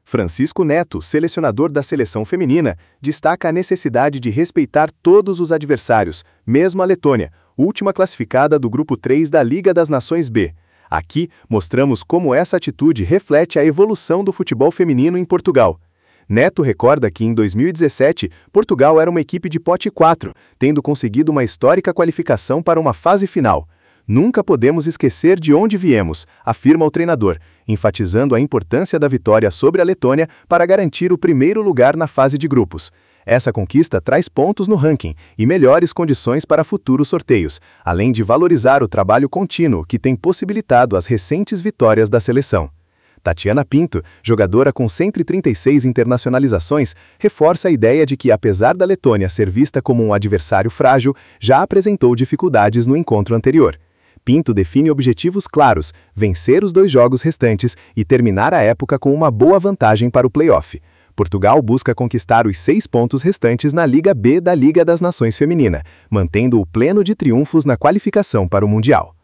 Francisco Neto, selecionador da seleção feminina, destaca a necessidade de respeitar todos os adversários, mesmo a Letônia, última classificada do Grupo 3 da Liga das Nações B. Aqui, mostramos como essa atitude reflete a evolução do futebol feminino em Portugal. Neto recorda que, em 2017, Portugal era uma equipe de pote 4, tendo conseguido uma histórica qualificação para uma fase final. Nunca podemos esquecer de onde viemos, afirma o treinador, enfatizando a importância da vitória sobre a Letônia para garantir o primeiro lugar na fase de grupos. Essa conquista traz pontos no ranking e melhores condições para futuros sorteios, além de valorizar o trabalho contínuo que tem possibilitado as recentes vitórias da seleção. Tatiana Pinto, jogadora com 136 internacionalizações, reforça a ideia de que, apesar da Letônia ser vista como um adversário frágil, já apresentou dificuldades no encontro anterior. Pinto define objetivos claros, vencer os 2 jogos restantes e terminar a época com uma boa vantagem para o play-off. Portugal busca conquistar os 6 pontos restantes na Liga B da Liga das Nações Feminina, mantendo o pleno de triunfos na qualificação para o Mundial.